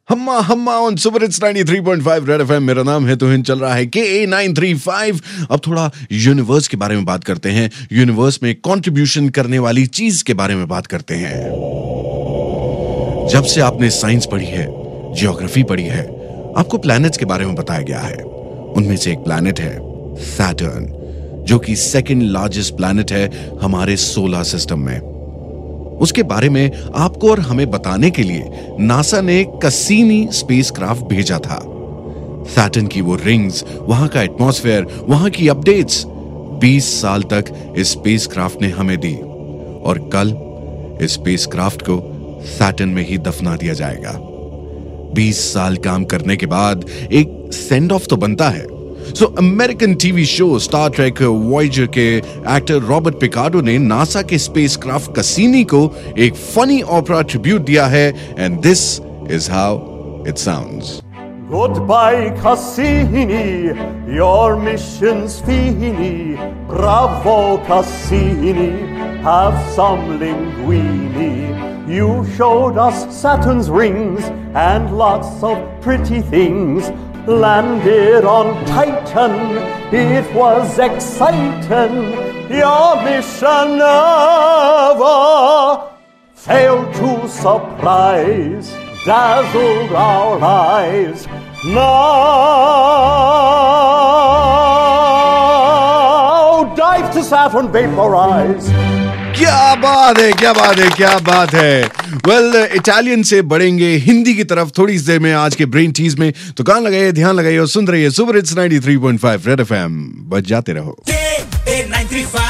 हम्मा हम्मा on super hits 93.5 Red FM. मेरा नाम है तुहिन, चल रहा है KA935। अब थोड़ा यूनिवर्स के बारे में बात करते हैं। यूनिवर्स में कंट्रीब्यूशन करने वाली चीज के बारे में बात करते हैं। जब से आपने साइंस पढ़ी है, ज्योग्राफी पढ़ी है, आपको प्लैनेट्स के बारे में बताया गया है। उनमें से एक प्लैनेट है सैटर्न, जो कि सेकंड लार्जेस्ट प्लैनेट है हमारे सोलर सिस्टम में। उसके बारे में आपको और हमें बताने के लिए नासा ने कैसीनी स्पेसक्राफ्ट भेजा था। सैटर्न की वो रिंग्स, वहां का एटमॉस्फेयर, वहां की अपडेट्स 20 साल तक इस स्पेसक्राफ्ट ने हमें दी, और कल इस स्पेसक्राफ्ट को सैटर्न में ही दफना दिया जाएगा। 20 साल काम करने के बाद एक सेंड ऑफ तो बनता है। So American TV show Star Trek Voyager के एक्टर रॉबर्ट पिकार्डो ने नासा के स्पेसक्राफ्ट कैसीनी को एक फनी ओपेरा ट्रिब्यूट दिया है, and this is how it sounds. Goodbye, Cassini, your mission's fini. Bravo, Cassini, have some linguini. You showed us Saturn's rings and lots of pretty things. Landed on Titan, it was exciting. Your mission never failed to surprise, dazzled our eyes. Now dive to Saturn, vaporize. क्या बात है, क्या बात है, क्या बात है। Well, Italian से बढ़ेंगे हिंदी की तरफ थोड़ी देर में आज के ब्रेन टीज में। तो कान लगाइए, ध्यान लगाइए और सुन रहिए सुपर हिट्स 93.5 रेड एफएम। बच जाते रहो।